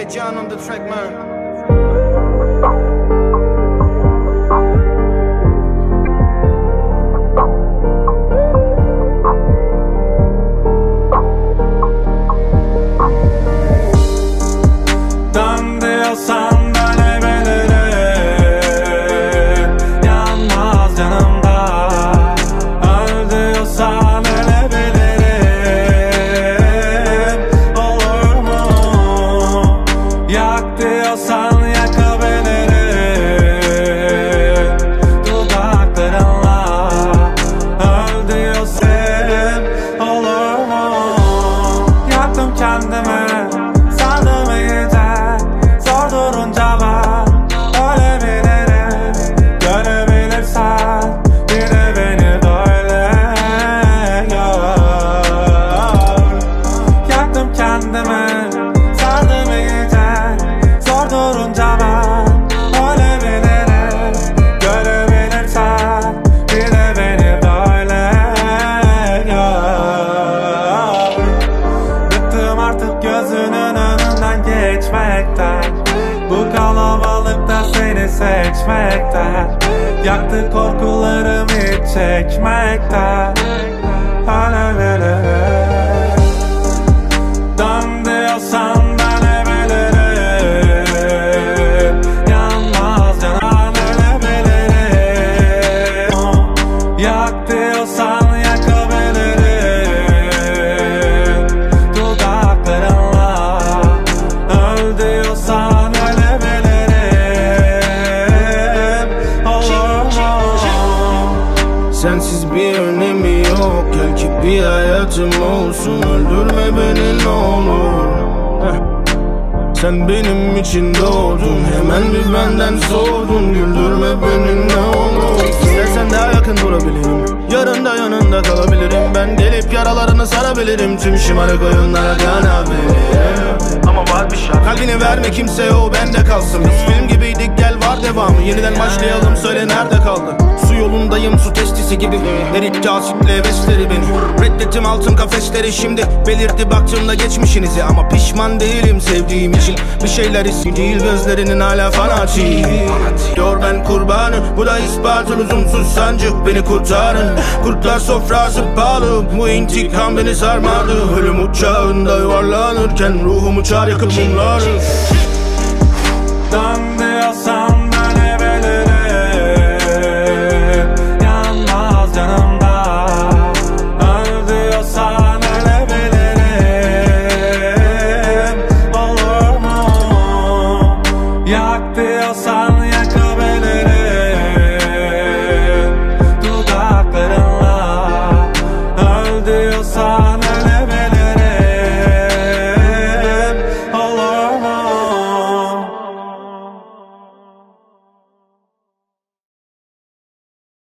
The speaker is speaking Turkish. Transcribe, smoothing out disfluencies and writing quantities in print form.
John on the track, man. Diyorsan ölebilirim, yanmaz yanımda. Öl diyorsan ölebilirim, olur mu? Yak diyorsan yakabilirim dudaklarınla. Öl diyorsan olur mu? Yaktım kendimi, sandım iyice. Zor durunca ben ölebilirim. Görebilirsen bir de beni böyle gör. Yaktım kendimi, sardım iyice. Zor durunca ben ölebilirim. Görebilirsen bir de beni böyle gör. Bıktım artık gözünün önünden geçmekten, bu kalabalıkta seni seçmekten. Yaktı korkularım hiç çekmekten. Ölebilirim. Dön diyorsan dönebilirim. Yanmaz yanan ölebilirim. Yak diyorsan yakabilirim dudaklarınla. Öl diyorsan sensiz bir önemi yok, gel ki bir hayatım olsun. Öldürme beni ne olur. Sen benim için doğdun, hemen bir benden soğudun. Güldürme beni ne olur. İstersen daha yakın durabilirim, yarın da yanında kalabilirim. Ben gelip yaralarını sarabilirim, tüm şımarık oyunlara kanabilirim. Ama var bir şart, kalbini verme kimseye, o bende kalsın. Biz film gibiydik, gel var devamı. Yeniden başlayalım, söyle nerede kaldı? Su yolundayım, su testisi gibi. Eritti asitle besleri beni. Reddettim altın kafesleri şimdi. Belirdi baktığımda geçmişinizi. Ama pişman değilim sevdiğim için. Bir şeyler hissi değil, gözlerinin hala fanatik. Diyor ben kurbanı, bu da ispatı. Lüzumsuz sancı, beni kurtarın. Kurtlar sofrası pahalı, bu intikam beni sarmadı. Ölüm uçağında yuvarlanırken ruhum uçar yakıp mumları.